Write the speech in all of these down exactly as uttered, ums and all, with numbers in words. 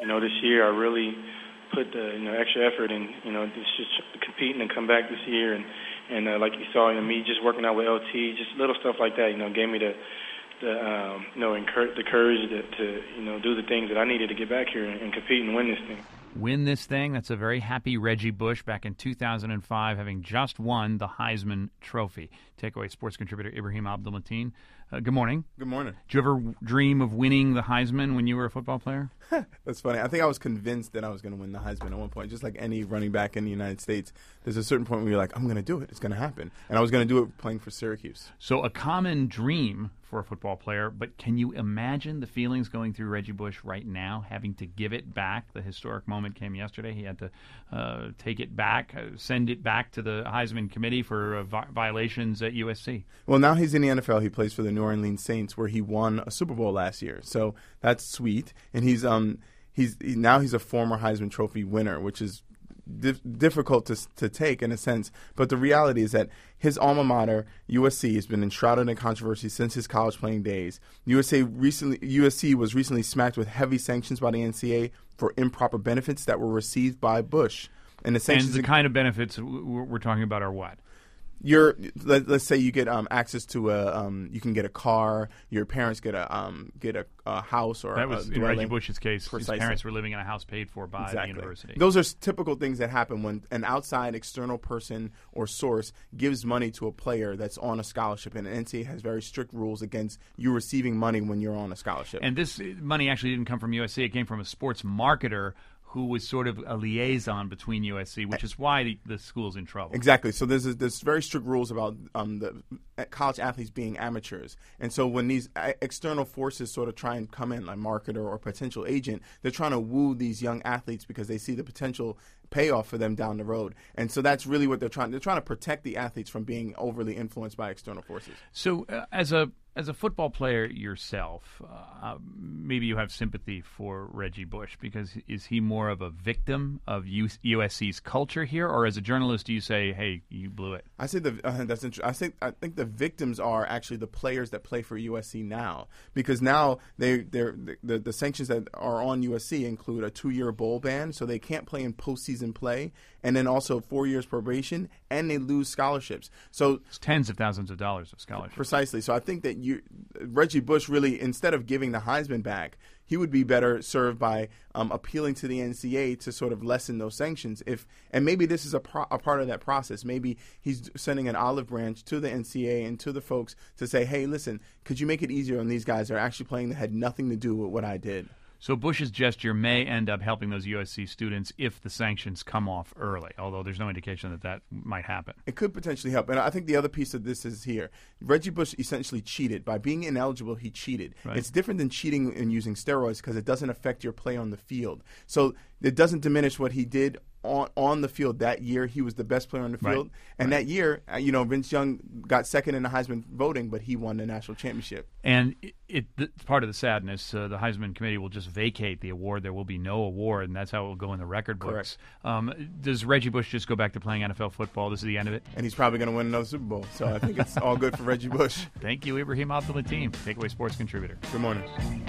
you know, this year I really put the, you know, extra effort in, you know, just competing and come back this year. And, and uh, like you saw, you know, me just working out with L T, just little stuff like that, you know, gave me the, the um, you know, incur- the courage to, to, you know, do the things that I needed to get back here and, and compete and win this thing. Win this thing. That's a very happy Reggie Bush back in two thousand five, having just won the Heisman Trophy. Takeaway sports contributor Ibrahim Abdul-Mateen. Uh, good morning. Good morning. Did you ever dream of winning the Heisman when you were a football player? That's funny. I think I was convinced that I was going to win the Heisman at one point. Just like any running back in the United States, there's a certain point where you're like, I'm going to do it. It's going to happen. And I was going to do it playing for Syracuse. So a common dream for a football player, but can you imagine the feelings going through Reggie Bush right now, having to give it back? The historic moment came yesterday. He had to uh, take it back, uh, send it back to the Heisman Committee for uh, vi- violations at U S C. Well, now he's in the N F L. He plays for the New Orleans Saints, where he won a Super Bowl last year. So that's sweet. And he's um he's he, now he's a former Heisman Trophy winner, which is Dif- difficult to to take in a sense, but the reality is that his alma mater, U S C, has been enshrouded in controversy since his college playing days. U S A recently, U S C was recently smacked with heavy sanctions by the N C A A for improper benefits that were received by Bush. And the sanctions, and the kind of benefits we're talking about are what? You're let, let's say you get um, access to a um, you can get a car. Your parents get a um, get a, a house or that was a in dwelling. Reggie Bush's case. Precisely. His parents were living in a house paid for by exactly. the university. Those are typical things that happen when an outside external person or source gives money to a player that's on a scholarship, and the N C A A has very strict rules against you receiving money when you're on a scholarship. And this money actually didn't come from U S C; it came from a sports marketer who was sort of a liaison between U S C, which is why the, the school's in trouble. Exactly. So there's a, there's very strict rules about um, the college athletes being amateurs. And so when these external forces sort of try and come in, like marketer or potential agent, they're trying to woo these young athletes because they see the potential payoff for them down the road. And so that's really what they're trying. They're trying to protect the athletes from being overly influenced by external forces. So uh, as a As a football player yourself, uh, maybe you have sympathy for Reggie Bush, because is he more of a victim of U S C's culture here, or as a journalist, do you say, "Hey, you blew it"? I say the uh, that's interesting. I think I think the victims are actually the players that play for U S C now, because now they they're the, the sanctions that are on U S C include a two-year bowl ban, so they can't play in postseason play, and then also four years probation, and they lose scholarships. So it's tens of thousands of dollars of scholarships. Precisely. So I think that you, Reggie Bush really, instead of giving the Heisman back, he would be better served by um, appealing to the N C A A to sort of lessen those sanctions. If and maybe this is a, pro- a part of that process. Maybe he's sending an olive branch to the N C A A and to the folks to say, hey, listen, could you make it easier on these guys that are actually playing that had nothing to do with what I did? So Bush's gesture may end up helping those U S C students if the sanctions come off early, although there's no indication that that might happen. It could potentially help. And I think the other piece of this is here. Reggie Bush essentially cheated. By being ineligible, he cheated. Right. It's different than cheating and using steroids because it doesn't affect your play on the field. So it doesn't diminish what he did on on the field that year. He was the best player on the field. Right. And right. that year, you know, Vince Young got second in the Heisman voting, but he won the national championship. And it, it it's part of the sadness. Uh, the Heisman Committee will just vacate the award. There will be no award, and that's how it will go in the record books. Um, does Reggie Bush just go back to playing N F L football? This is the end of it? And he's probably going to win another Super Bowl. So I think it's all good for Reggie Bush. Thank you, Ibrahim Abdul-Mateen, Takeaway Sports contributor. Good morning.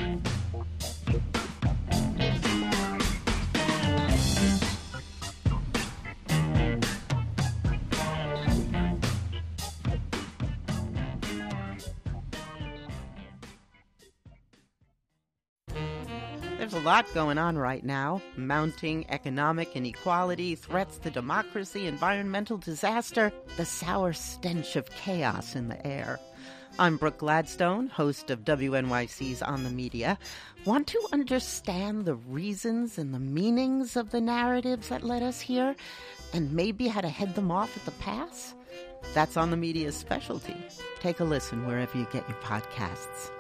There's a lot going on right now. Mounting economic inequality, threats to democracy, environmental disaster, the sour stench of chaos in the air. I'm Brooke Gladstone, host of W N Y C's On the Media. Want to understand the reasons and the meanings of the narratives that led us here, and maybe how to head them off at the pass? That's On the Media's specialty. Take a listen wherever you get your podcasts.